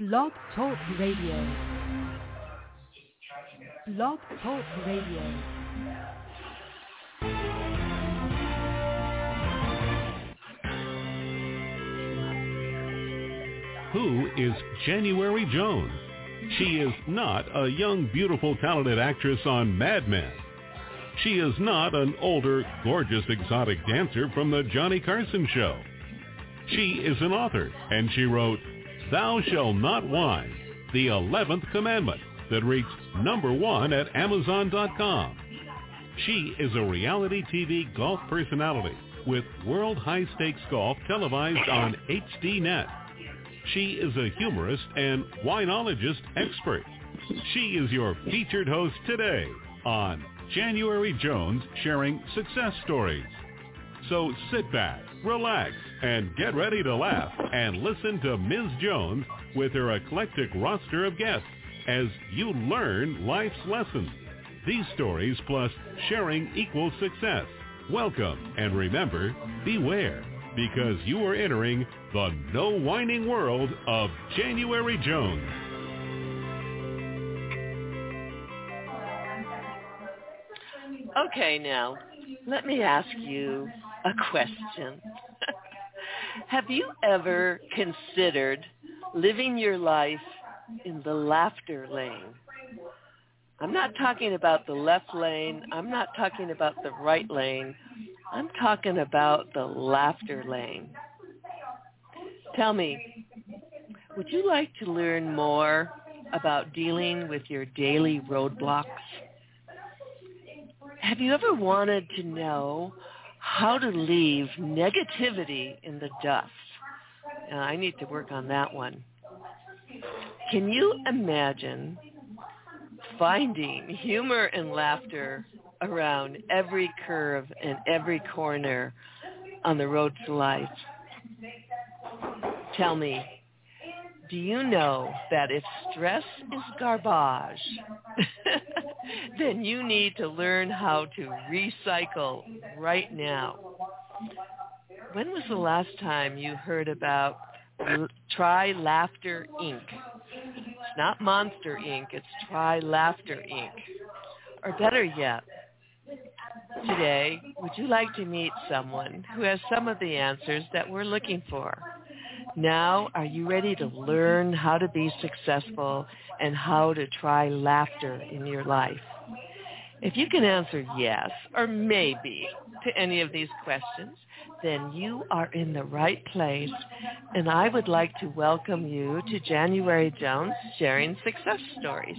Blog Talk Radio. Blog Talk Radio. Who is January Jones? She is not a young, beautiful, talented actress on Mad Men. She is not an older, gorgeous, exotic dancer from the Johnny Carson Show. She is an author, and she wrote Thou Shalt Not Whine, the 11th Commandment, that reached #1 at Amazon.com. She is a reality TV golf personality with World High Stakes Golf televised on HDNet. She is a humorist and winologist expert. She is your featured host today on January Jones Sharing Success Stories. So sit back, relax, and get ready to laugh and listen to Ms. Jones with her eclectic roster of guests as you learn life's lessons. These stories plus sharing equals success. Welcome, and remember, beware, because you are entering the no whining world of January Jones. Okay, now, let me ask you a question. Have you ever considered living your life in the laughter lane? I'm not talking about the left lane. I'm not talking about the right lane. I'm talking about the laughter lane. Tell me, would you like to learn more about dealing with your daily roadblocks? Have you ever wanted to know how to leave negativity in the dust? I need to work on that one. Can you imagine finding humor and laughter around every curve and every corner on the road to life? Tell me, do you know that if stress is garbage, then you need to learn how to recycle right now? When was the last time you heard about Try Laughter Inc.? It's not Monster Inc., it's Try Laughter Inc. Or better yet, today, would you like to meet someone who has some of the answers that we're looking for? Now, are you ready to learn how to be successful and how to try laughter in your life? If you can answer yes or maybe to any of these questions, then you are in the right place, and I would like to welcome you to January Jones Sharing Success Stories.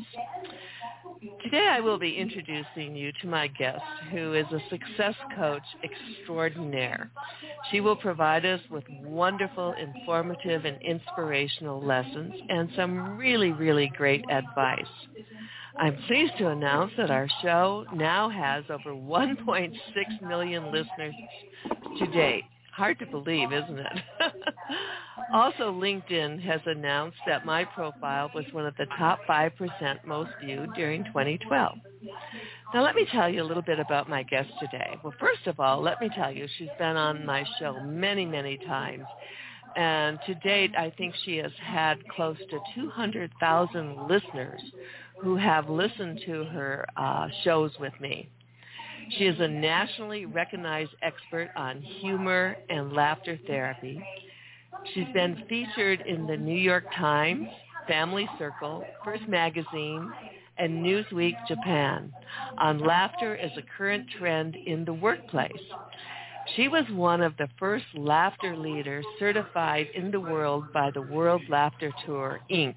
Today I will be introducing you to my guest, who is a success coach extraordinaire. She will provide us with wonderful, informative, and inspirational lessons and some really, really great advice. I'm pleased to announce that our show now has over 1.6 million listeners to date. Hard to believe, isn't it? Also, LinkedIn has announced that my profile was one of the top 5% most viewed during 2012. Now, let me tell you a little bit about my guest today. Well, first of all, let me tell you, she's been on my show many, many times. And to date, I think she has had close to 200,000 listeners who have listened to her shows with me. She is a nationally recognized expert on humor and laughter therapy. She's been featured in the New York Times, Family Circle, First Magazine, and Newsweek Japan on laughter as a current trend in the workplace. She was one of the first laughter leaders certified in the world by the World Laughter Tour, Inc.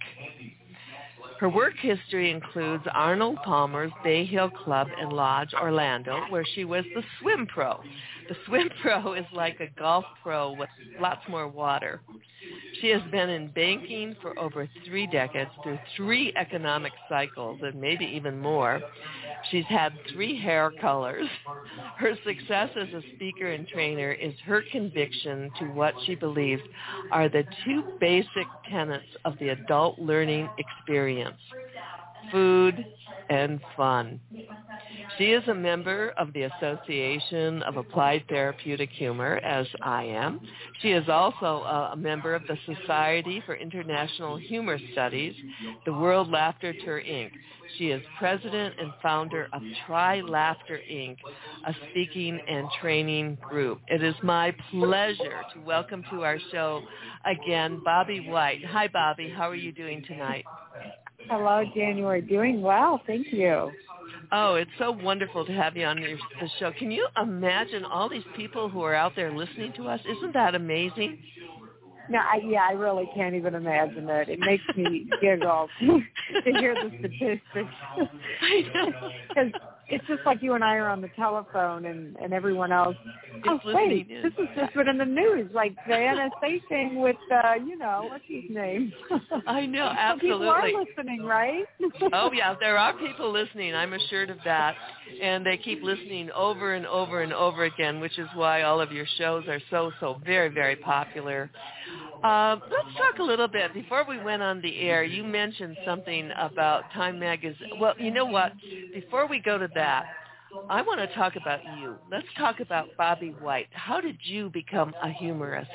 Her work history includes Arnold Palmer's Bay Hill Club and Lodge, Orlando, where she was the swim pro. The swim pro is like a golf pro with lots more water. She has been in banking for over 3 decades through 3 economic cycles and maybe even more. She's had 3 hair colors. Her success as a speaker and trainer is her conviction to what she believes are the 2 basic tenets of the adult learning experience: food, and fun. She is a member of the Association of Applied Therapeutic Humor, as I am. She is also a member of the Society for International Humor Studies, the World Laughter Tour, Inc. She is president and founder of Try Laughter, Inc., a speaking and training group. It is my pleasure to welcome to our show again Bobby White. Hi, Bobby. How are you doing tonight? Hello, January. Doing well. Thank you. Oh, it's so wonderful to have you on the show. Can you imagine all these people who are out there listening to us? Isn't that amazing? No, I really can't even imagine it. It makes me giggle to hear the statistics. I know. Because it's just like you and I are on the telephone and everyone else. It's wait, in. this is just what in the news, like the NSA thing with, what's his name? I know, absolutely. People are listening, right? Oh, yeah, there are people listening. I'm assured of that. And they keep listening over and over and over again, which is why all of your shows are so very, very popular. Let's talk a little bit. Before we went on the air, you mentioned something about Time Magazine. Well, you know what? Before we go to that, I want to talk about you. Let's talk about Bobby White. How did you become a humorist?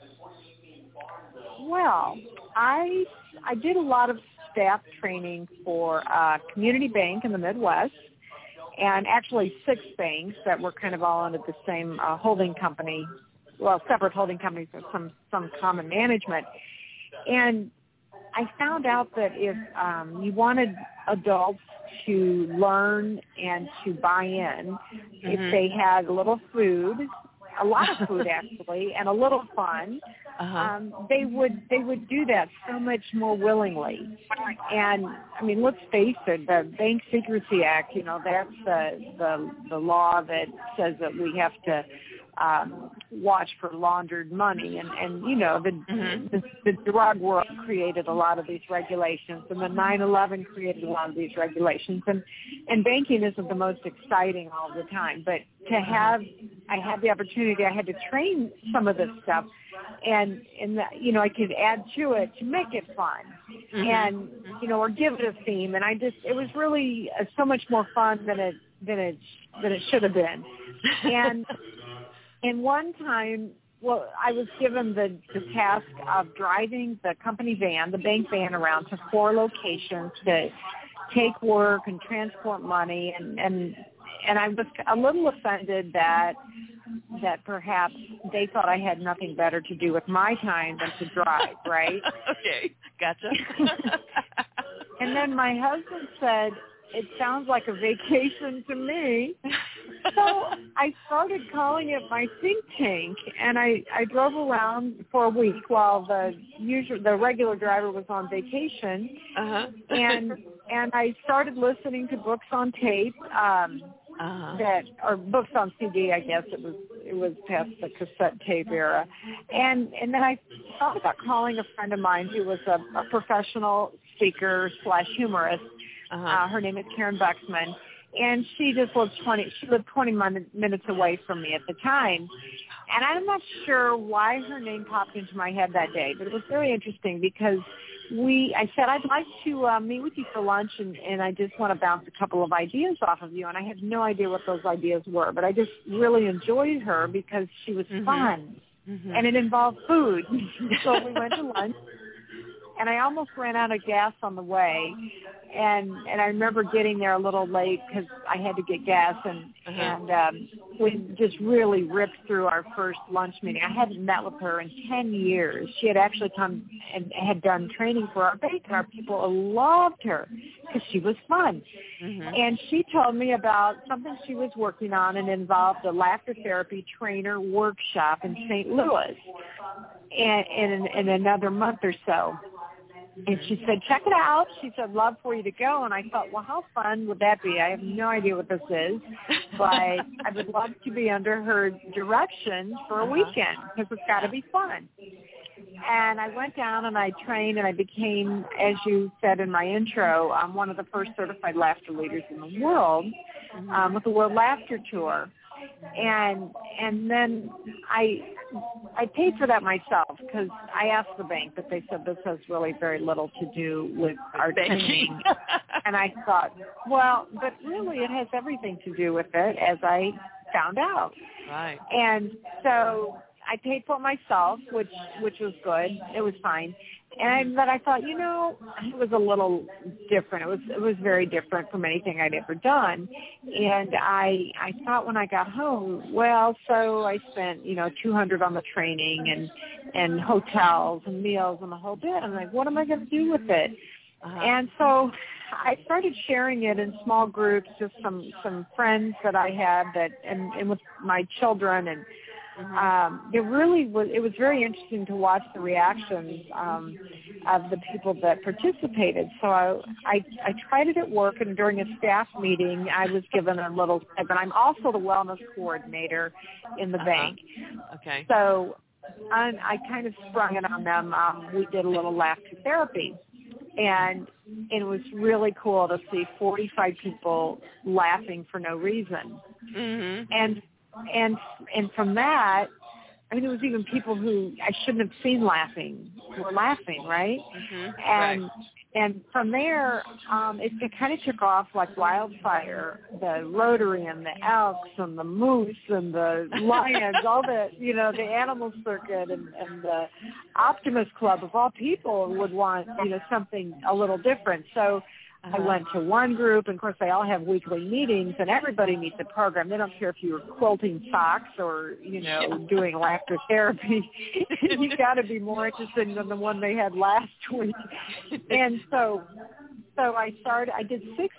Well, I did a lot of staff training for a community bank in the Midwest, and actually 6 banks that were kind of all under the same holding company, well, separate holding companies with some common management. And I found out that if you wanted adults to learn and to buy in, if they had a little food, a lot of food actually, and a little fun, they would do that so much more willingly. And I mean, let's face it, the Bank Secrecy Act, that's the law that says that we have to watch for laundered money, and the drug world created a lot of these regulations, and the 9/11 created a lot of these regulations, and banking isn't the most exciting all the time, but I had the opportunity, I had to train some of this stuff, and I could add to it to make it fun, and or give it a theme, and it was really so much more fun than it should have been, And one time, I was given the task of driving the company van, the bank van, around to 4 locations to take work and transport money, and I was a little offended that perhaps they thought I had nothing better to do with my time than to drive, right? Okay, gotcha. And then my husband said, "It sounds like a vacation to me." So I started calling it my think tank, and I drove around for a week while the regular driver was on vacation, and I started listening to books on tape or books on CD. I guess it was past the cassette tape era, and then I thought about calling a friend of mine who was a professional speaker / humorist. Her name is Karen Buxman, and she just lived 20 minutes away from me at the time. And I'm not sure why her name popped into my head that day, but it was very interesting because I said, "I'd like to meet with you for lunch, and I just want to bounce a couple of ideas off of you." And I had no idea what those ideas were, but I just really enjoyed her because she was fun, and it involved food. So we went to lunch. And I almost ran out of gas on the way, and I remember getting there a little late because I had to get gas, and we just really ripped through our first lunch meeting. I hadn't met with her in 10 years. She had actually come and had done training for our bank, and our people loved her because she was fun. And she told me about something she was working on, and involved a laughter therapy trainer workshop in St. Louis in another month or so. And she said, "Check it out." She said, "Love for you to go." And I thought, well, how fun would that be? I have no idea what this is, but I would love to be under her direction for a weekend because it's got to be fun. And I went down and I trained, and I became, as you said in my intro, one of the first certified laughter leaders in the world with the World Laughter Tour. And then I paid for that myself because I asked the bank, but they said this has really very little to do with our banking. And I thought, well, but really it has everything to do with it, as I found out. Right. And so I paid for it myself, which was good. It was fine. But I thought, it was a little different. It was very different from anything I'd ever done. And I thought when I got home, so I spent, $200 on the training and hotels and meals and the whole bit. I'm like, what am I going to do with it? And so I started sharing it in small groups, just some friends that I had and with my children. And it was very interesting to watch the reactions of the people that participated. So I tried it at work, and during a staff meeting, I was given a little tip. And I'm also the wellness coordinator in the bank. Okay. So I kind of sprung it on them. We did a little laughter therapy. And it was really cool to see 45 people laughing for no reason. Mm-hmm. And from that, I mean, there was even people who I shouldn't have seen laughing were laughing, right? Mm-hmm. And from there, it kind of took off like wildfire. The Rotary and the Elks and the Moose and the Lions, all the, the Animal Circuit and the Optimist Club, of all people, would want, something a little different. So I went to one group, and of course they all have weekly meetings, and everybody meets a program. They don't care if you're quilting socks or, doing laughter therapy. You got to be more interested than the one they had last week. And so I did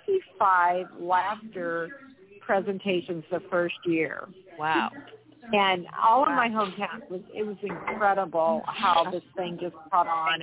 65 laughter presentations the first year. Wow. And all of my hometowns, it was incredible how this thing just caught on.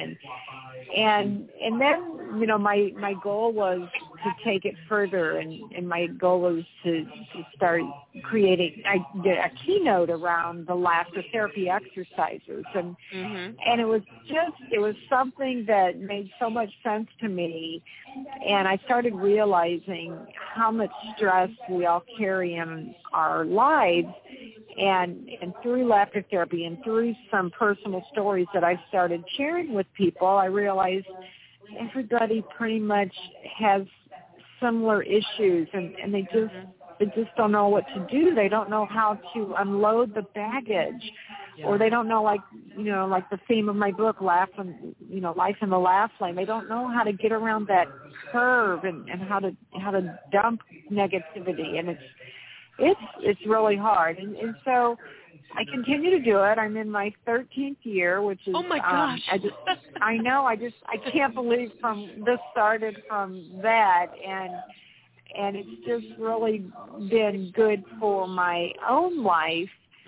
And then, my goal was to take it further, and my goal was to start creating a keynote around the laughter therapy exercises. And it was something that made so much sense to me. And I started realizing how much stress we all carry in our lives. And through laughter therapy and through some personal stories that I started sharing with people, I realized everybody pretty much has similar issues, and they just don't know what to do. They don't know how to unload the baggage, or they don't know, like the theme of my book, Life in the Laugh Lane. They don't know how to get around that curve and how to dump negativity, and it's really hard. And so I continue to do it. I'm in my 13th year, which is, oh my gosh. I know. I can't believe this started from that. And it's just really been good for my own life.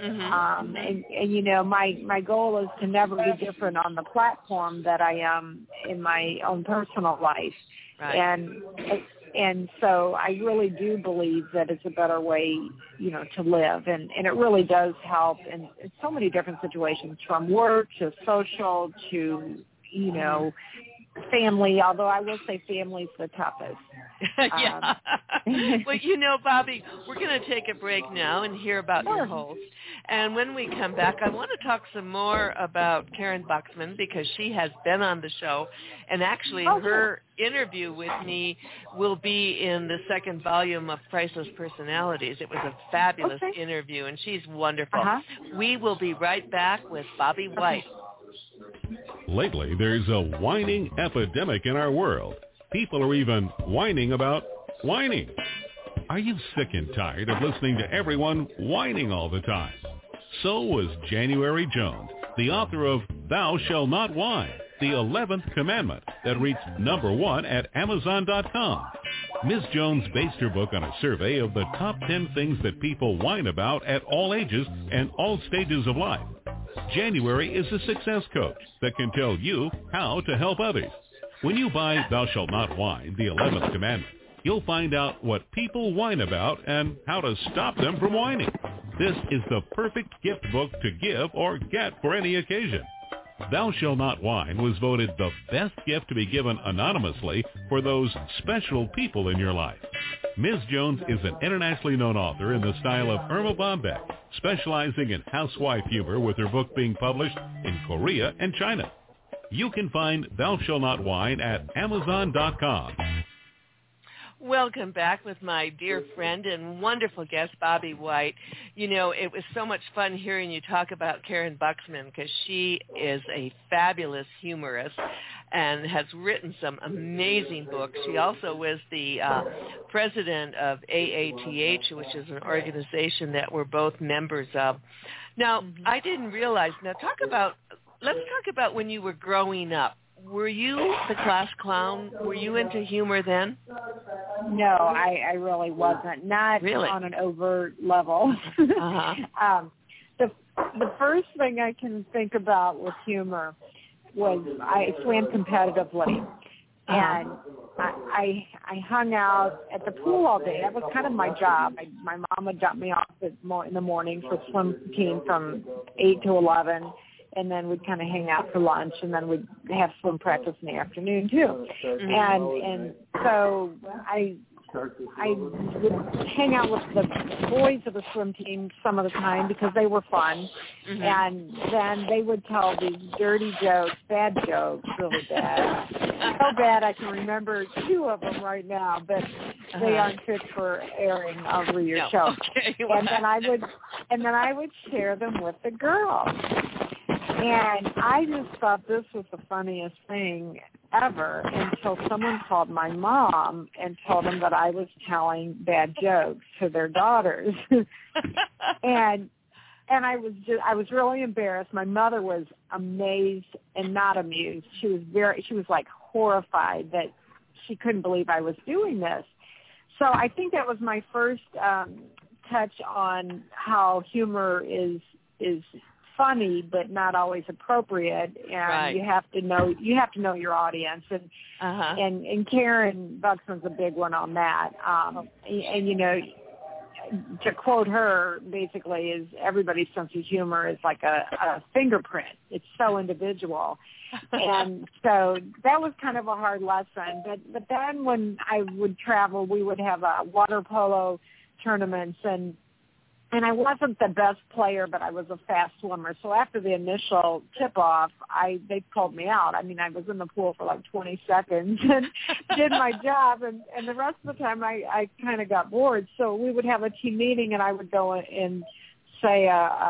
And my goal is to never be different on the platform that I am in my own personal life. Right. And so I really do believe that it's a better way, to live. And it really does help in so many different situations, from work to social to, family, although I will say family's the toughest. Yeah. Well, Bobby, we're going to take a break now and hear about your host. And when we come back, I want to talk some more about Karen Buxman, because she has been on the show. And actually, her interview with me will be in the second volume of Priceless Personalities. It was a fabulous interview, and she's wonderful. We will be right back with Bobby White. Lately, there's a whining epidemic in our world. People are even whining about whining. Are you sick and tired of listening to everyone whining all the time? So was January Jones, the author of Thou Shalt Not Whine, the 11th commandment that reached #1 at Amazon.com. Ms. Jones based her book on a survey of the top 10 things that people whine about at all ages and all stages of life. January is a success coach that can tell you how to help others. When you buy Thou Shalt Not Whine, the 11th commandment, you'll find out what people whine about and how to stop them from whining. This is the perfect gift book to give or get for any occasion. Thou Shalt Not Whine was voted the best gift to be given anonymously for those special people in your life. Ms. Jones is an internationally known author in the style of Irma Bombeck, specializing in housewife humor, with her book being published in Korea and China. You can find Thou Shalt Not Whine at Amazon.com. Welcome back with my dear friend and wonderful guest, Bobby White. You know, it was so much fun hearing you talk about Karen Buxman because she is a fabulous humorist and has written some amazing books. She also was the president of AATH, which is an organization that we're both members of. Now, I didn't realize. Now, let's talk about when you were growing up. Were you the class clown? Were you into humor then? No, I really wasn't. Not really? On an overt level. Uh-huh. The first thing I can think about with humor was I swam competitively, and I hung out at the pool all day. That was kind of my job. My mom would drop me off in the morning for swim team from 8 to 11. And then we'd kind of hang out for lunch, and then we'd have swim practice in the afternoon too. And so I would hang out with the boys of the swim team some of the time because they were fun. And then they would tell these dirty jokes, bad jokes, really bad. So bad I can remember 2 of them right now, but they aren't fit for airing over your show. Okay. And then I would share them with the girls. And I just thought this was the funniest thing ever until someone called my mom and told them that I was telling bad jokes to their daughters. and I was really embarrassed. My mother was amazed and not amused. She was like horrified that she couldn't believe I was doing this. So I think that was my first touch on how humor is funny but not always appropriate, and you have to know your audience, and Karen Buxman's a big one on that. And you know, to quote her, basically, is everybody's sense of humor is like a fingerprint. It's so individual. And so that was kind of a hard lesson. But then when I would travel, we would have water polo tournaments, and I wasn't the best player, but I was a fast swimmer. So after the initial tip-off, they pulled me out. I mean, I was in the pool for like 20 seconds and did my job, and the rest of the time I kind of got bored. So we would have a team meeting, and I would go and say,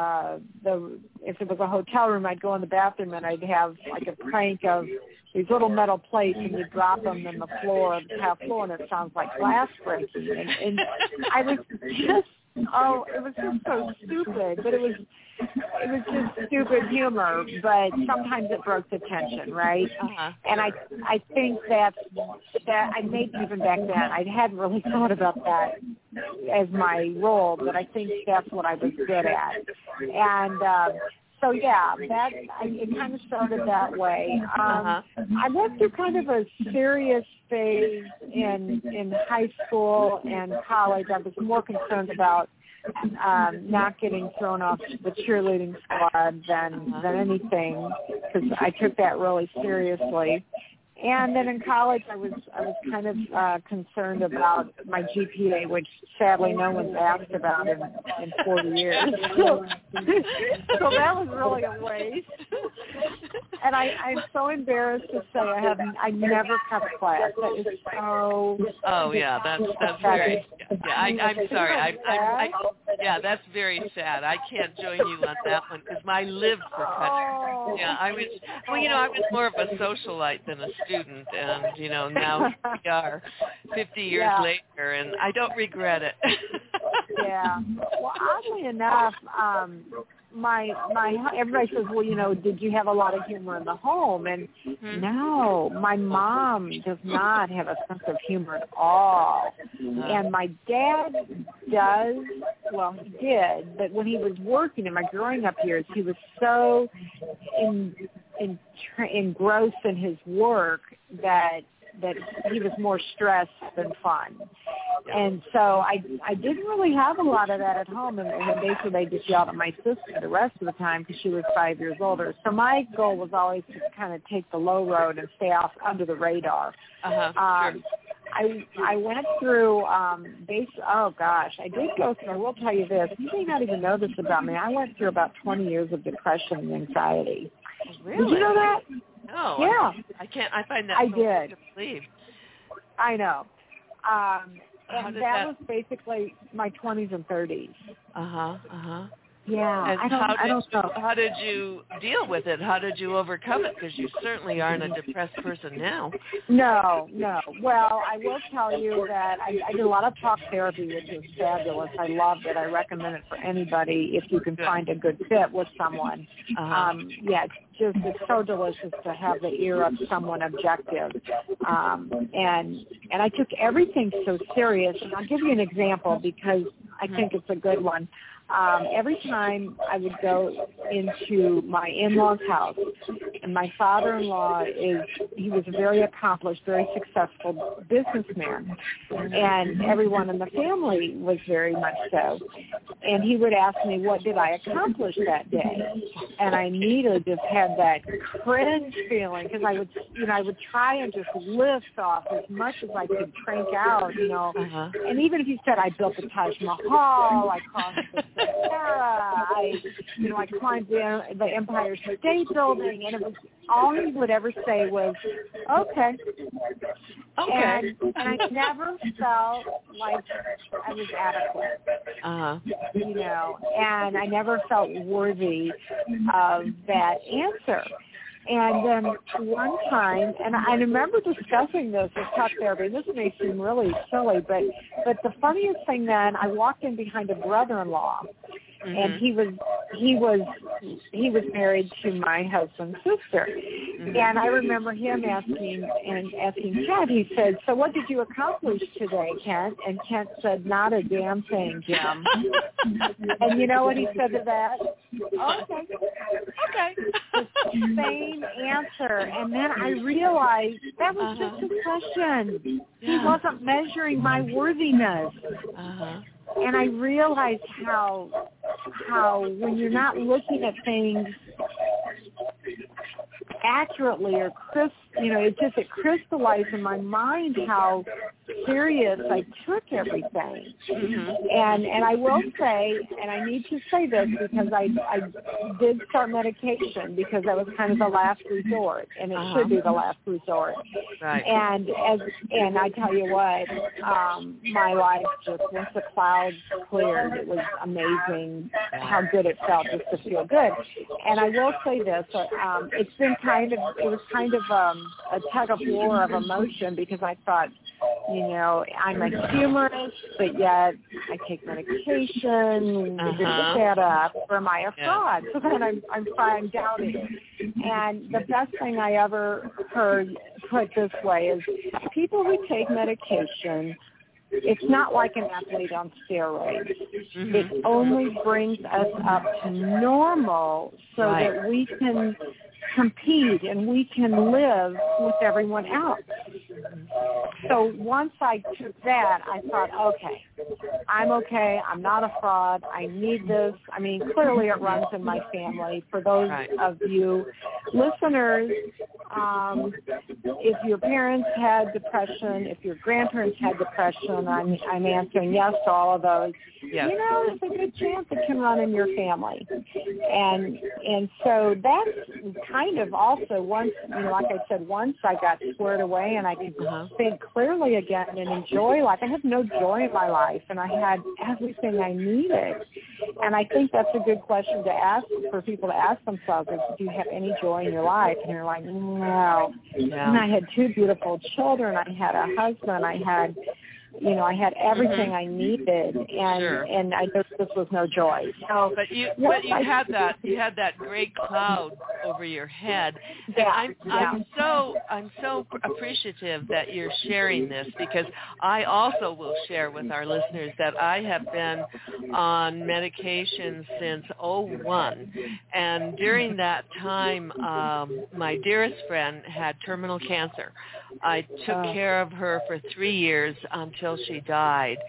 if it was a hotel room, I'd go in the bathroom, and I'd have like a prank of these little metal plates, and you drop them in the floor, the tap floor, and it sounds like glass breaking. And I was just... Oh, it was just so stupid, but it was just stupid humor, but sometimes it broke the tension, right? And I think that I maybe even back then, I hadn't really thought about that as my role, but I think that's what I was good at. And so yeah, it kind of started that way. I went through kind of a serious phase in high school and college. I was more concerned about not getting thrown off the cheerleading squad than anything, because I took that really seriously. And then in college, I was kind of concerned about my GPA, which sadly no one's asked about in 40 years. So that was really a waste. And I'm so embarrassed to say I never cut class. That is so. Oh yeah, that's very. Yeah, I'm sorry. Yeah, that's very sad. I can't join you on that one because I lived for cutting. Yeah, I was. Well, you know, I was more of a socialite than a student, and now we are 50 years later, and I don't regret it. Yeah. Well, oddly enough, my everybody says, well, did you have a lot of humor in the home? And no, my mom does not have a sense of humor at all. And my dad does. Well, he did, but when he was working in my growing up years, he was so engrossed in his work that he was more stressed than fun. And so I didn't really have a lot of that at home, and basically they just yelled at my sister the rest of the time because she was 5 years older. So my goal was always to kind of take the low road and stay off under the radar. Sure. I went through I did go through, I will tell you this, you may not even know this about me, I went through about 20 years of depression and anxiety. Really? Did you know that? No. Yeah. I find that I so did. hard to believe. I know. And that was basically my 20s and 30s. Yeah, and I don't know. How did you deal with it? How did you overcome it? Because you certainly aren't a depressed person now. No. Well, I will tell you that I did a lot of talk therapy, which is fabulous. I loved it. I recommend it for anybody if you can find a good fit with someone. It's so delicious to have the ear of someone objective. And I took everything so serious. And I'll give you an example because I think it's a good one. Every time I would go into my in-law's house, and my father-in-law he was a very accomplished, very successful businessman, and everyone in the family was very much so. And he would ask me, what did I accomplish that day? And I immediately just had that cringe feeling because I would try and just lift off as much as I could crank out, And even if you said I built the Taj Mahal, I crossed the Sahara, I climbed the Empire State Building, and it was all he would ever say was, okay. And I never felt like I was adequate, and I never felt worthy of that answer. And then one time, and I remember discussing this with talk therapy. This may seem really silly, but the funniest thing then, I walked in behind a brother-in-law, and he was married to my husband's sister. And I remember him asking Kent, he said, so what did you accomplish today, Kent? And Kent said, not a damn thing, Jim. And you know what he said to that? Okay. The same answer. And then I realized that was just a question. He wasn't measuring my worthiness. And I realized how when you're not looking at things accurately or it crystallized in my mind how serious I took everything. And I will say, and I need to say this because I did start medication because that was kind of the last resort, and it should be the last resort. Right. And I tell you what, my life just, once the clouds cleared, it was amazing how good it felt just to feel good. And I will say this, it was kind of a tug of war of emotion because I thought, I'm a humorist, but yet I take medication. Does this add up? Or am I a fraud? So then I'm doubting. And the best thing I ever heard put this way is people who take medication, it's not like an athlete on steroids. It only brings us up to normal so that we can compete and we can live with everyone else. So once I took that, I thought, I'm okay. I'm not a fraud. I need this. I mean, clearly it runs in my family. For those of you listeners, if your parents had depression, if your grandparents had depression, I'm answering yes to all of those. Yes. There's a good chance it can run in your family. And so that's kind of also once, like I said, once I got squared away and I could think clearly again and enjoy life. I had no joy in my life, and I had everything I needed. And I think that's a good question to ask for people to ask themselves is, do you have any joy in your life? And you're like, no. Yeah. And I had 2 beautiful children. I had a husband. I had everything I needed, and I just this was no joy. So, but you had that gray cloud over your head. And I'm so appreciative that you're sharing this because I also will share with our listeners that I have been on medication since 2001, and during that time, my dearest friend had terminal cancer. I took care of her for 3 years until she died.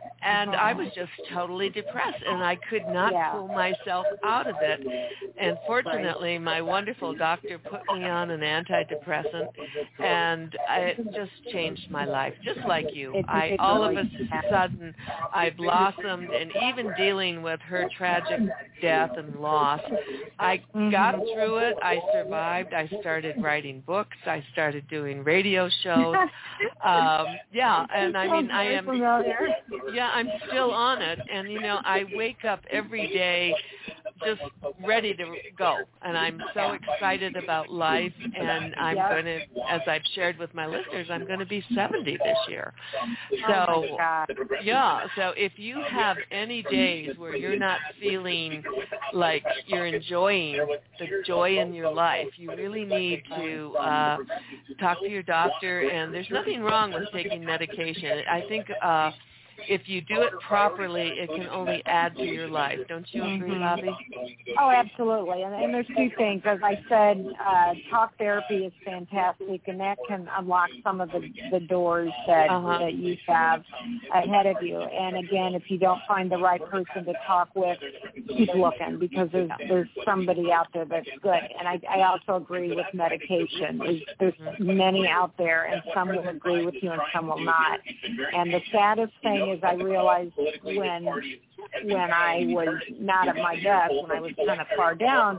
And I was just totally depressed, and I could not pull myself out of it. And fortunately, my wonderful doctor put me on an antidepressant, and it just changed my life, just like you. All of a sudden, I blossomed, and even dealing with her tragic death and loss, I got through it. I survived. I started writing books. I started doing radio shows. And I mean, I am... I'm still on it, and I wake up every day just ready to go, and I'm so excited about life, and I'm going to, as I've shared with my listeners, I'm going to be 70 this year. So, so if you have any days where you're not feeling like you're enjoying the joy in your life, you really need to talk to your doctor, and there's nothing wrong with taking medication. I think if you do it properly, it can only add to your life. Don't you agree, Bobby? Oh, absolutely. And there's two things. As I said, talk therapy is fantastic, and that can unlock some of the doors that you have ahead of you. And again, if you don't find the right person to talk with, keep looking, because there's somebody out there that's good. And I also agree with medication. There's many out there, and some will agree with you and some will not. And the saddest thing is I realized when I was not at my best, when I was kind of far down,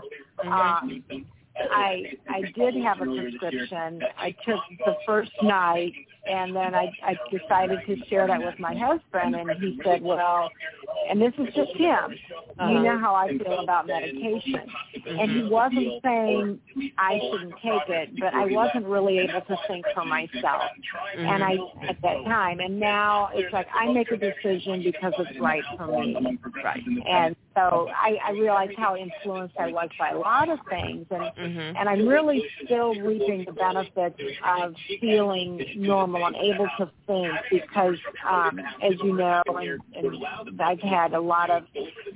I did have a prescription. I took the first night, and then I decided to share that with my husband, and he said, well, and this is just him, you know how I feel about medication. And he wasn't saying I shouldn't take it, but I wasn't really able to think for myself. And at that time, and now it's like I make a decision because it's right for me. Right. And so I realized how influenced I was by a lot of things, and I'm really still reaping the benefits of feeling normal and able to think, because as you know, and I've had a lot of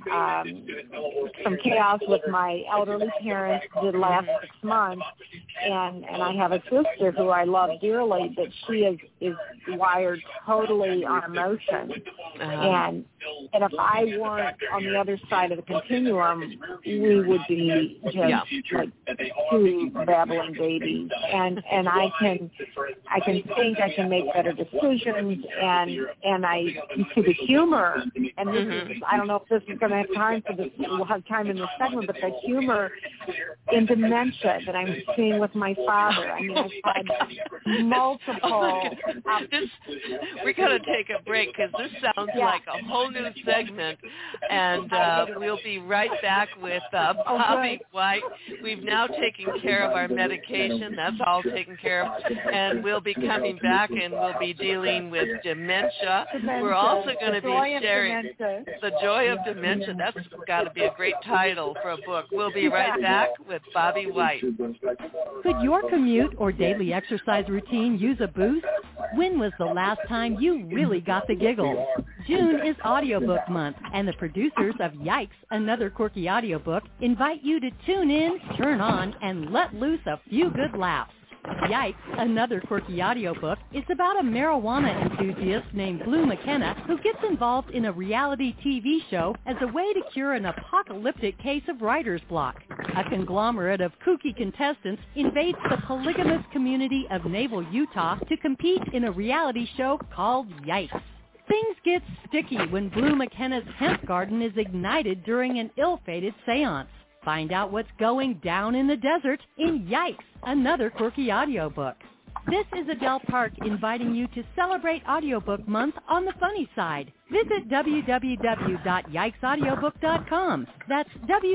some chaos with my elderly parents the last 6 months, and I have a sister who I love dearly, but she is wired totally on emotion. And if I weren't on the other side of the continuum, we would be just like two babbling babies. And I can think, I can make better decisions, and I see the humor. And this is, I don't know if this is going to have time for this. We'll have time in this segment, but the humor in dementia that I'm seeing with my father. I mean, I've had multiple. We got to take a break because this sounds like a whole new segment, and we'll be right back with Bobby White. We've now taken care of our medication. That's all taken care of, and we'll be coming back, and we'll be dealing with dementia. We're also going to be sharing The Joy of Dementia. That's got to be a great title for a book. We'll be right back with Bobby White. Could your commute or daily exercise routine use a boost? When was the last time you really got the giggles? June is Audiobook Month, and the producers of Yikes, Another Quirky Audiobook, invite you to tune in, turn on, and let loose a few good laughs. Yikes, Another Quirky Audiobook is about a marijuana enthusiast named Blue McKenna who gets involved in a reality TV show as a way to cure an apocalyptic case of writer's block. A conglomerate of kooky contestants invades the polygamous community of Naval, Utah to compete in a reality show called Yikes. Things get sticky when Blue McKenna's hemp garden is ignited during an ill-fated seance. Find out what's going down in the desert in Yikes, Another Quirky Audiobook. This is Adele Park inviting you to celebrate Audiobook Month on the funny side. Visit www.yikesaudiobook.com. That's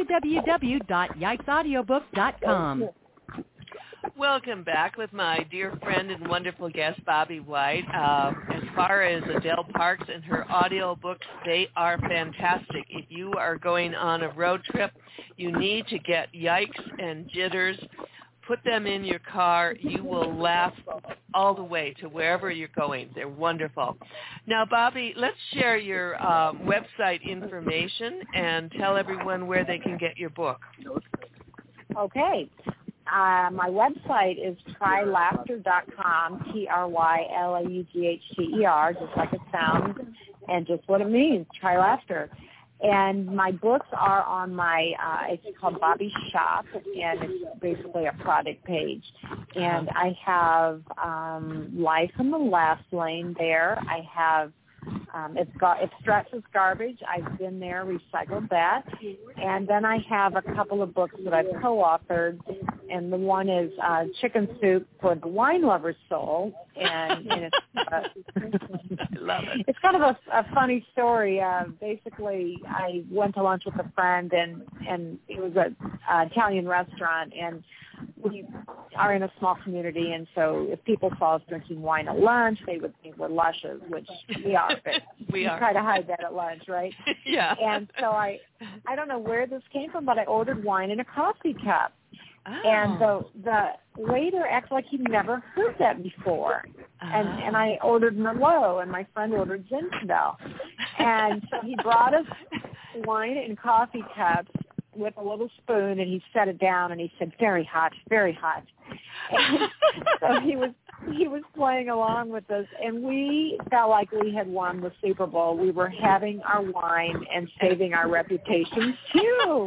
www.yikesaudiobook.com. Welcome back with my dear friend and wonderful guest, Bobby White. As far as Adele Parks and her audiobooks, they are fantastic. If you are going on a road trip, you need to get Yikes and Jitters. Put them in your car. You will laugh all the way to wherever you're going. They're wonderful. Now, Bobby, let's share your website information and tell everyone where they can get your book. Okay. My website is trylaughter.com, TRYLAUGHTER, just like it sounds. and just what it means, try laughter. And my books are on my, it's called Bobby's Shop, and it's basically a product page. And I have Life in the Last Lane there. I have, it stresses garbage. I've been there, recycled that. And then I have a couple of books that I've co-authored, and the one is Chicken Soup for the Wine Lover's Soul. And it's, love it. It's kind of a funny story. Basically, I went to lunch with a friend, and it was an Italian restaurant, and we are in a small community, and so if people saw us drinking wine at lunch, they would think we're lushes, which we are, but we try to hide that at lunch, right? Yeah. And so I don't know where this came from, but I ordered wine in a coffee cup. Oh. And the waiter acted like he'd never heard that before. And I ordered Merlot, and my friend ordered Zinfandel. And so he brought us wine in coffee cups with a little spoon, and he set it down, and he said, very hot, very hot. And so he was playing along with us, and we felt like we had won the Super Bowl. We were having our wine and saving our reputations, too.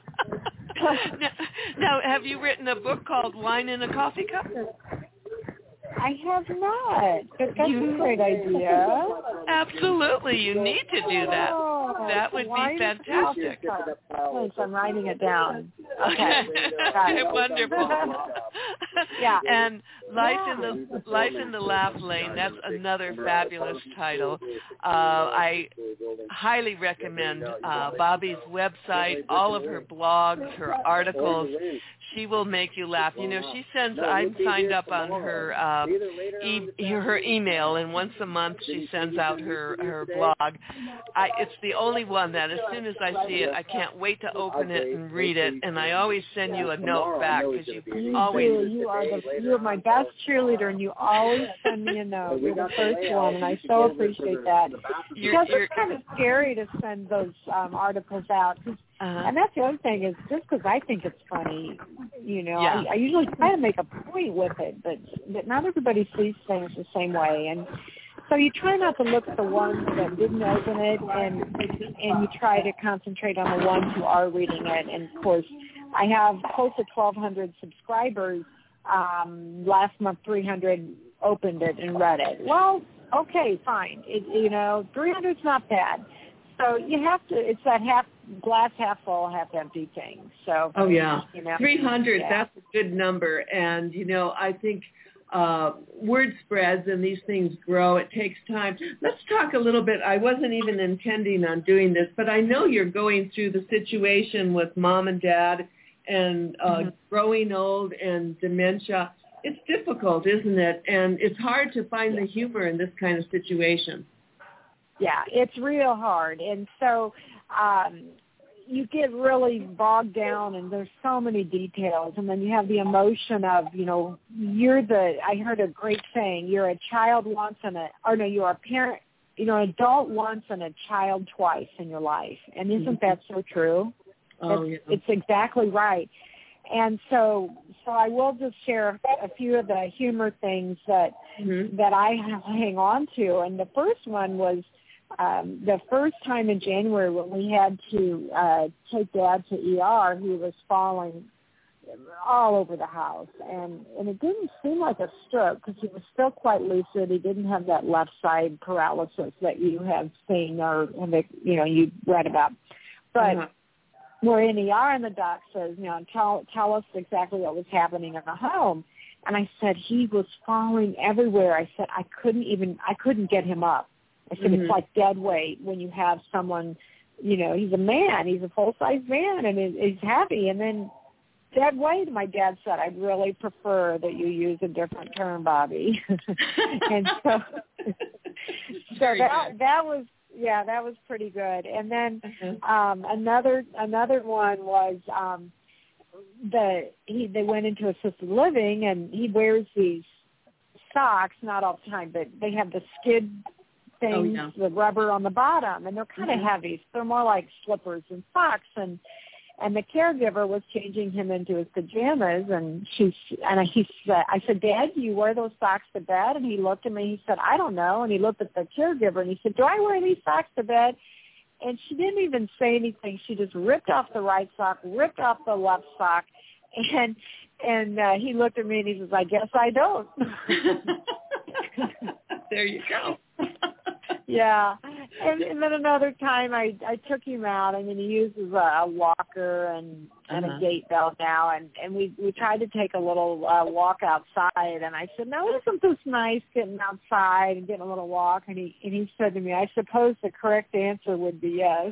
Now, have you written a book called Wine in a Coffee Cup? I have not, but that's a great idea. Absolutely, you need to do that. That would be fantastic. Thanks, I'm writing it down. Okay, wonderful. Yeah, and Life in the Laugh Lane. That's another fabulous title. I highly recommend Bobby's website, all of her blogs, her articles. She will make you laugh. You know, I'm signed up on her her email, and once a month she sends out her blog. It's the only one that as soon as I see it, I can't wait to open it and read it, and I always send you a note back because you always... You are my best cheerleader, and you always send me a note. You're the first one, and I so appreciate that. Because it's kind of scary to send those articles out. And that's the other thing is just because I think it's funny, you know, I usually try to make a point with it, but not everybody sees things the same way. And so you try not to look at the ones that didn't open it, and you try to concentrate on the ones who are reading it. And, of course, I have close to 1,200 subscribers. Last month, 300 opened it and read it. Well, okay, fine. 300's not bad. So you have to, it's that glass half full, half empty thing. So, 300, that's a good number. And, I think word spreads and these things grow. It takes time. Let's talk a little bit. I wasn't even intending on doing this, but I know you're going through the situation with mom and dad and growing old and dementia. It's difficult, isn't it? And it's hard to find the humor in this kind of situation. Yeah, it's real hard. And so you get really bogged down, and there's so many details. And then you have the emotion of, I heard a great saying, you're a child once you're a parent, an adult once and a child twice in your life. And isn't that so true? It's exactly right. And so I will just share a few of the humor things that I hang on to. And the first one was the first time in January when we had to take Dad to ER. He was falling all over the house, and it didn't seem like a stroke because he was still quite lucid. He didn't have that left side paralysis that you have seen or you read about, but. We're in ER, and the doc says, tell us exactly what was happening in the home. And I said, he was falling everywhere. I said, I couldn't get him up. I said, it's like dead weight when you have someone, he's a man, he's a full-size man, and he's heavy. And then dead weight, my dad said, I'd really prefer that you use a different term, Bobby. And so that was, that was pretty good. And then another one was they went into assisted living, and he wears these socks, not all the time, but they have the skid things, the rubber on the bottom, and they're kind of heavy. So they're more like slippers than socks. And And the caregiver was changing him into his pajamas, and I said, Dad, do you wear those socks to bed? And he looked at me, he said, I don't know. And he looked at the caregiver, and he said, do I wear these socks to bed? And she didn't even say anything. She just ripped off the right sock, ripped off the left sock, and he looked at me, and he says, I guess I don't. There you go. Yeah. And then another time I took him out. I mean, he uses a walker and a gait belt now, and we tried to take a little walk outside, and I said, no, isn't this nice getting outside and getting a little walk? And he said to me, I suppose the correct answer would be yes.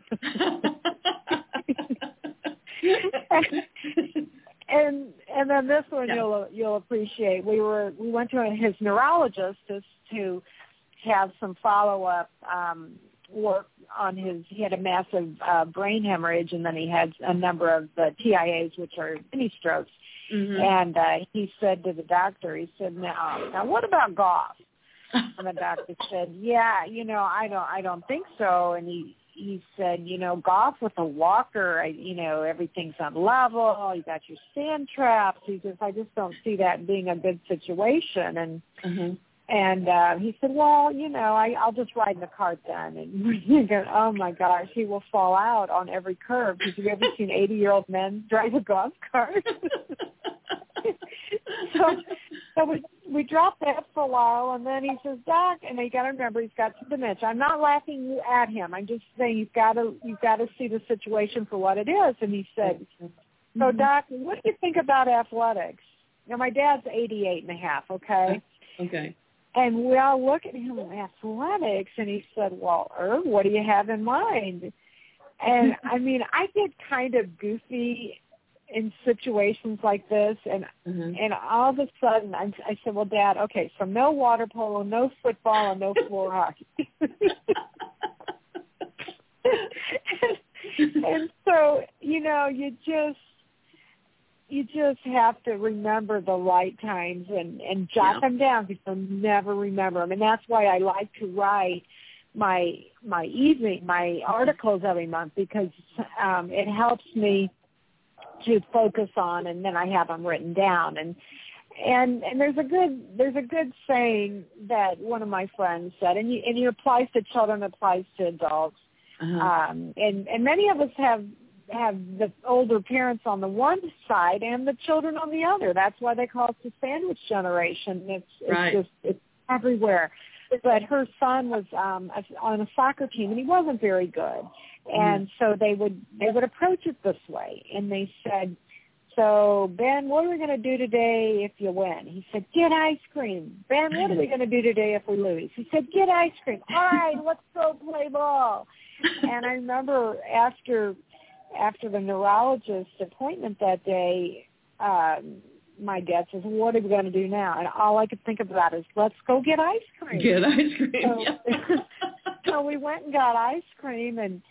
And then this one you'll appreciate. We went to his neurologist to have some follow-up work on he had a massive brain hemorrhage, and then he had a number of TIAs, which are mini strokes. Mm-hmm. And he said to the doctor, he said, now what about golf? And the doctor said, yeah, I don't think so. And he said, golf with a walker, everything's on level. You got your sand traps. He says, I just don't see that being a good situation. And he said, well, I'll just ride in the cart then. And we go, oh, my gosh, he will fall out on every curve. Have you ever seen 80-year-old men drive a golf cart? So we dropped that for a while, and then he says, Doc, and you got to remember, he's got some dementia. I'm not laughing at him. I'm just saying you've got to see the situation for what it is. And he said, so, Doc, what do you think about athletics? Now, my dad's 88 and a half, okay? Okay. And we all look at him, athletics, and he said, well, Irv, what do you have in mind? And, I mean, I get kind of goofy in situations like this, and all of a sudden I said, well, Dad, okay, so no water polo, no football, and no floor hockey. and so, you just have to remember the right times and jot them down, because you'll never remember them. And that's why I like to write my articles every month, because it helps me to focus on, and then I have them written down. And there's a good saying that one of my friends said, and it applies to children, applies to adults. And many of us have the older parents on the one side and the children on the other. That's why they call it the sandwich generation. It's everywhere. But her son was on a soccer team, and he wasn't very good. And so they would approach it this way, and they said, so, Ben, what are we going to do today if you win? He said, get ice cream. Ben, what are we going to do today if we lose? He said, get ice cream. All right, let's go play ball. And I remember after the neurologist appointment that day, my dad says, what are we going to do now? And all I could think about is, let's go get ice cream. Get ice cream, So we went and got ice cream, and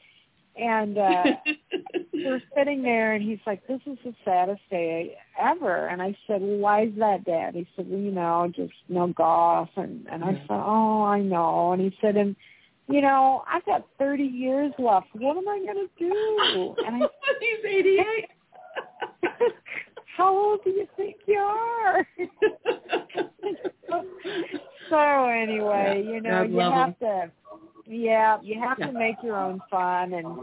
we're sitting there, and he's like, this is the saddest day ever. And I said, well, why is that, Dad? He said, well, just no golf. And I said, oh, I know. And he said, and I've got 30 years left. What am I going to do? And I said, he's 88. How old do you think you are? So anyway, you have to. Yeah, you have to make your own fun, So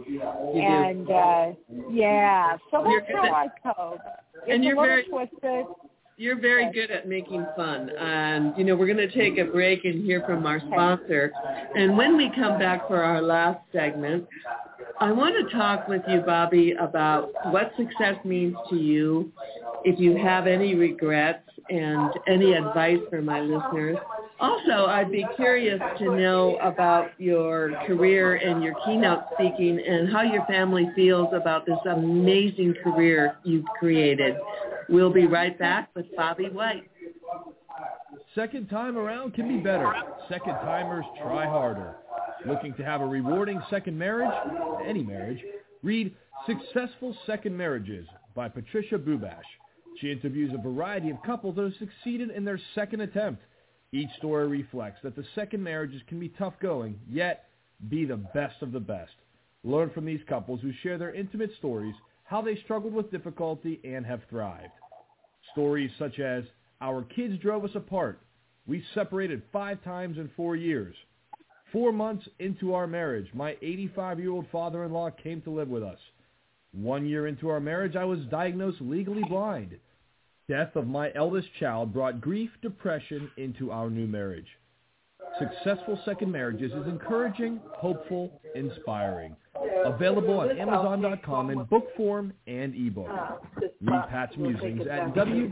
that's how I cope. And you're very twisted. You're very good at making fun. And, we're going to take a break and hear from our sponsor. And when we come back for our last segment, I want to talk with you, Bobby, about what success means to you, if you have any regrets, and any advice for my listeners. Also, I'd be curious to know about your career and your keynote speaking and how your family feels about this amazing career you've created. We'll be right back with Bobby White. Second time around can be better. Second timers try harder. Looking to have a rewarding second marriage? Any marriage? Read Successful Second Marriages by Patricia Bubash. She interviews a variety of couples that have succeeded in their second attempt. Each story reflects that the second marriages can be tough going, yet be the best of the best. Learn from these couples who share their intimate stories, how they struggled with difficulty and have thrived. Stories such as, our kids drove us apart. We separated 5 times in 4 years. 4 months into our marriage, my 85-year-old father-in-law came to live with us. 1 year into our marriage, I was diagnosed legally blind. Death of my eldest child brought grief, depression into our new marriage. Successful Second Marriages is encouraging, hopeful, inspiring. Available on Amazon.com in book form and ebook. Read Pat's musings at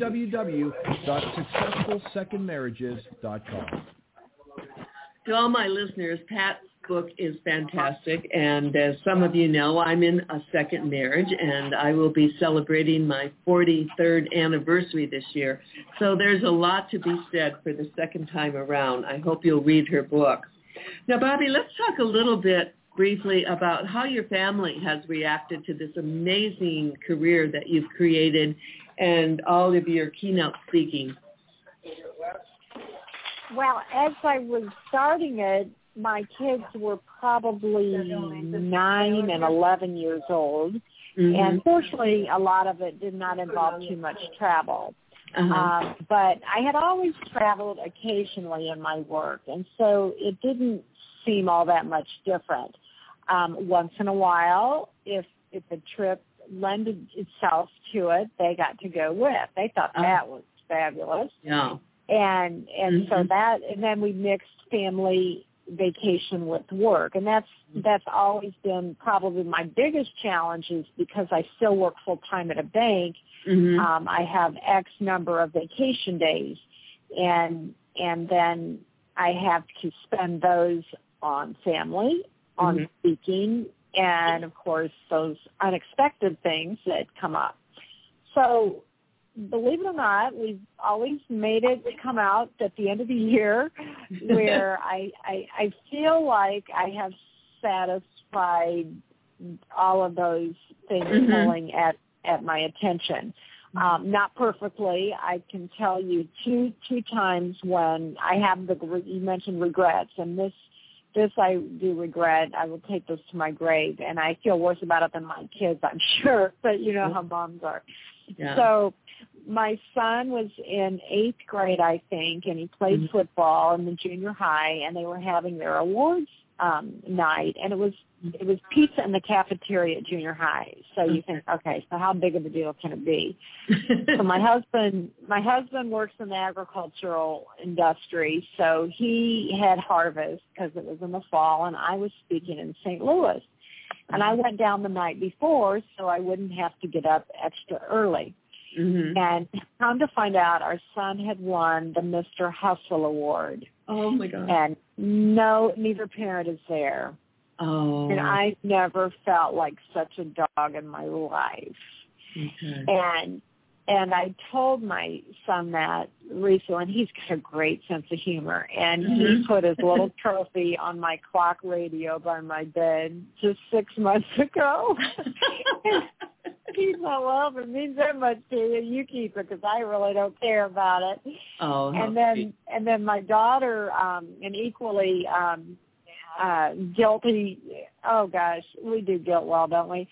www.successfulsecondmarriages.com. To all my listeners, Pat's book is fantastic, and as some of you know, I'm in a second marriage, and I will be celebrating my 43rd anniversary this year. So there's a lot to be said for the second time around. I hope you'll read her book. Now, Bobby, let's talk a little bit briefly about how your family has reacted to this amazing career that you've created and all of your keynote speaking. Well, as I was starting it, my kids were probably 9 and 11 years old. Mm-hmm. And fortunately, a lot of it did not involve too much travel. But I had always traveled occasionally in my work, and so it didn't seem all that much different. Once in a while, if a trip lended itself to it, they got to go with. They thought that was fabulous. Yeah. And so that, and then we mixed family vacation with work, and that's always been probably my biggest challenge, is because I still work full time at a bank. Mm-hmm. I have X number of vacation days, and then I have to spend those on family, on speaking, and of course those unexpected things that come up. So, believe it or not, we've always made it come out at the end of the year where I feel like I have satisfied all of those things pulling at my attention. Not perfectly. I can tell you two times when I have you mentioned regrets, and this I do regret. I will take this to my grave, and I feel worse about it than my kids, I'm sure, but you know how moms are. Yeah. So my son was in 8th grade, I think, and he played football in the junior high, and they were having their awards night, and it was pizza in the cafeteria at junior high. So you think, okay, so how big of a deal can it be? So my husband works in the agricultural industry, so he had harvest because it was in the fall, and I was speaking in St. Louis. And I went down the night before so I wouldn't have to get up extra early. Mm-hmm. And come to find out, our son had won the Mr. Hustle Award. Oh, my God. And neither parent is there. Oh. And I never felt like such a dog in my life. Okay. And I told my son that recently, and he's got a great sense of humor, and he put his little trophy on my clock radio by my bed just 6 months ago. He's like, well, if it means that much to you, you keep it, because I really don't care about it. Oh, and then my daughter, an equally guilty, oh gosh, we do guilt well, don't we?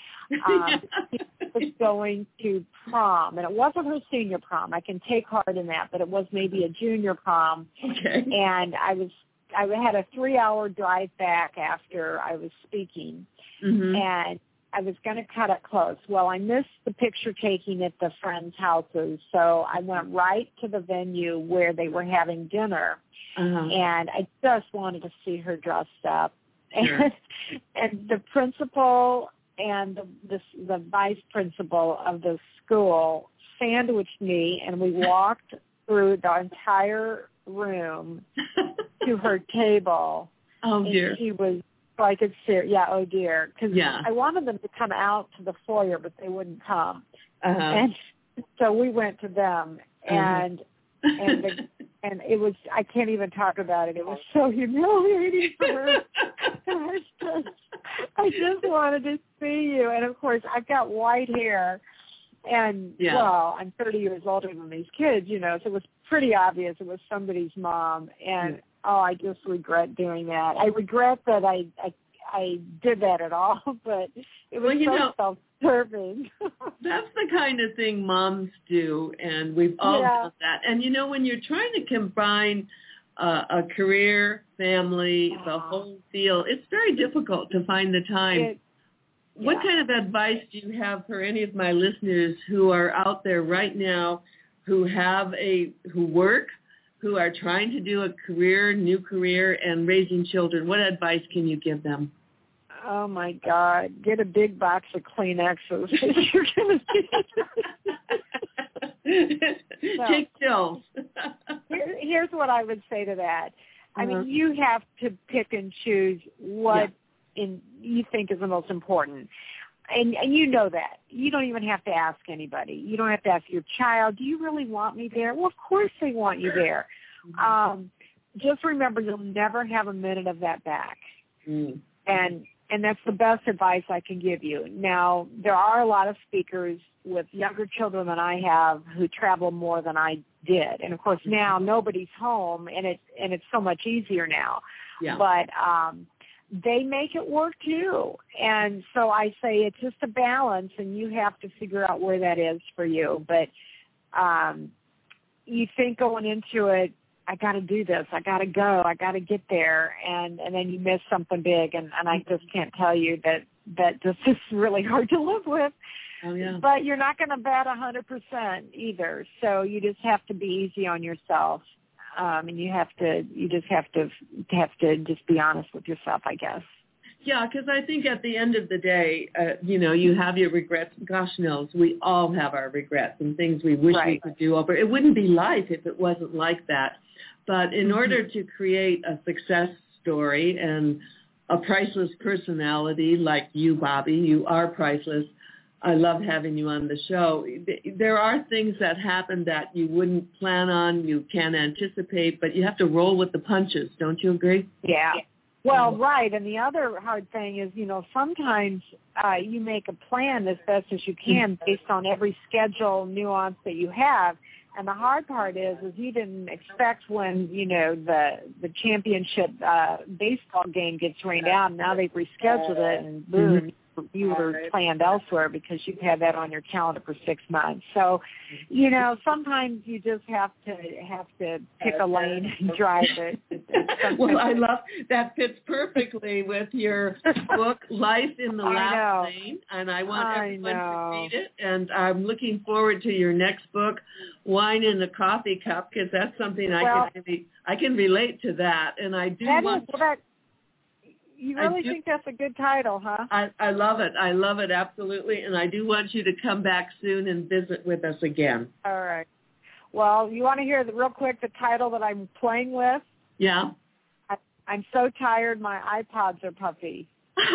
Was going to prom, and it wasn't her senior prom. I can take heart in that, but it was maybe a junior prom. Okay. And I had a 3-hour drive back after I was speaking, and I was going to cut it close. Well, I missed the picture taking at the friends' houses, so I went right to the venue where they were having dinner, and I just wanted to see her dressed up. Sure. And the principal and the vice principal of the school sandwiched me, and we walked through the entire room to her table. Oh, dear. And she was, so I could see her, oh, dear. Because I wanted them to come out to the foyer, but they wouldn't come. And so we went to them, and it was, I can't even talk about it. It was so humiliating for her. I just wanted to see you. And, of course, I've got white hair. And, well, I'm 30 years older than these kids, so it was pretty obvious it was somebody's mom. And, I just regret doing that. I regret that I did that at all, but it was Perfect. That's the kind of thing moms do, and we've all done that. And, when you're trying to combine a career, family, the whole deal, it's very difficult to find the time. What kind of advice do you have for any of my listeners who are out there right now who work, who are trying to do a career, new career, and raising children? What advice can you give them? Oh, my God. Get a big box of Kleenexes. You're going to take pills. Here's what I would say to that. I mean, you have to pick and choose what you think is the most important. And you know that. You don't even have to ask anybody. You don't have to ask your child, do you really want me there? Well, of course they want you there. Just remember, you'll never have a minute of that back. And that's the best advice I can give you. Now, there are a lot of speakers with younger children than I have who travel more than I did. And, of course, now nobody's home, and it's so much easier now. Yeah. But they make it work, too. And so I say it's just a balance, and you have to figure out where that is for you. But you think going into it, I got to do this. I got to go. I got to get there. And then you miss something big. And I just can't tell you that just is really hard to live with. Oh, yeah. But you're not going to bet 100% either. So you just have to be easy on yourself. And you just have to just be honest with yourself, I guess. Yeah, because I think at the end of the day, you have your regrets. Gosh knows, we all have our regrets and things we wish we could do over. It wouldn't be life if it wasn't like that. But in order to create a success story and a priceless personality like you, Bobby, you are priceless. I love having you on the show. There are things that happen that you wouldn't plan on, you can't anticipate, but you have to roll with the punches. Don't you agree? Yeah. Well, right. And the other hard thing is, sometimes you make a plan as best as you can based on every schedule nuance that you have. And the hard part is you didn't expect when, the championship baseball game gets rained out, and now they've rescheduled it, and boom, you were planned elsewhere because you've had that on your calendar for 6 months. So, sometimes you just have to pick a lane and drive it. Well, I love that fits perfectly with your book, Life in the Last Lane, and I want everyone to read it. And I'm looking forward to your next book, Wine in the Coffee Cup, because that's something I can relate to that. And I do want. You really think that's a good title, huh? I love it. I love it, absolutely. And I do want you to come back soon and visit with us again. All right. Well, you want to hear real quick the title that I'm playing with? Yeah. I'm so tired, my iPods are puffy.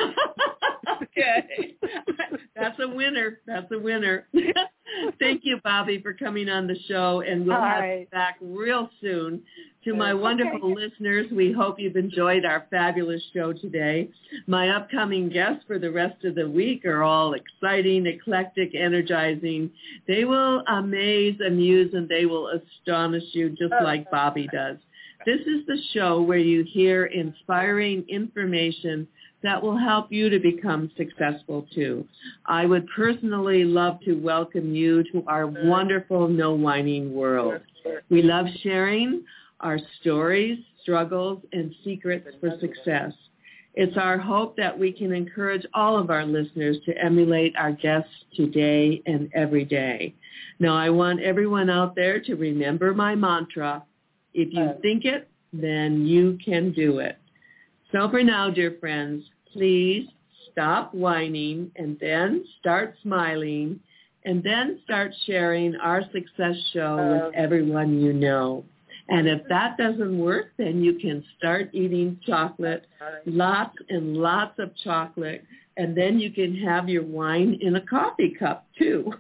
Okay. That's a winner. That's a winner. Thank you, Bobby, for coming on the show, and we'll have you back real soon. To my wonderful listeners, we hope you've enjoyed our fabulous show today. My upcoming guests for the rest of the week are all exciting, eclectic, energizing. They will amaze, amuse, and they will astonish you just like Bobby does. This is the show where you hear inspiring information that will help you to become successful too. I would personally love to welcome you to our wonderful No Whining world. We love sharing our stories, struggles, and secrets for success. It's our hope that we can encourage all of our listeners to emulate our guests today and every day. Now, I want everyone out there to remember my mantra: if you think it, then you can do it. So for now, dear friends, please stop whining and then start smiling and then start sharing our success show with everyone you know. And if that doesn't work, then you can start eating chocolate, lots and lots of chocolate, and then you can have your wine in a coffee cup too.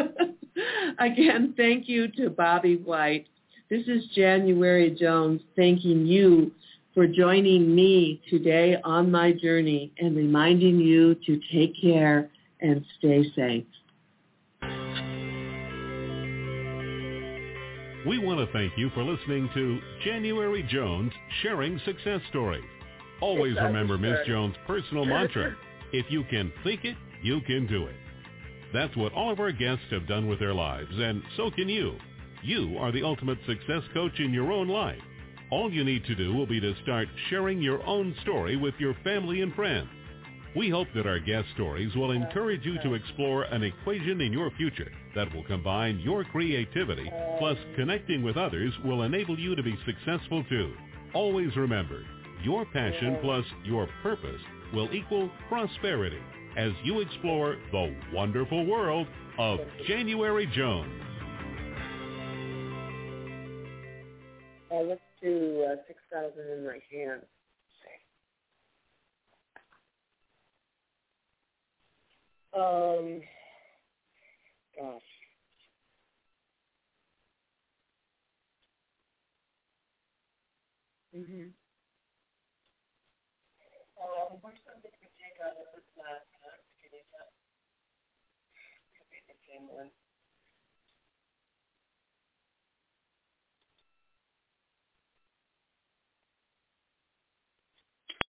Again, thank you to Bobby White. This is January Jones thanking you for joining me today on my journey and reminding you to take care and stay safe. We want to thank you for listening to January Jones Sharing Success Stories. Always remember Miss Jones' personal mantra: if you can think it, you can do it. That's what all of our guests have done with their lives, and so can you. You are the ultimate success coach in your own life. All you need to do will be to start sharing your own story with your family and friends. We hope that our guest stories will encourage you to explore an equation in your future that will combine your creativity, plus connecting with others will enable you to be successful too. Always remember, your passion plus your purpose will equal prosperity as you explore the wonderful world of January Jones. Let's do 6,000 in my hand. Gosh. Mm-hmm. Which one did we take out of this last? Can you tell? Could be the same one.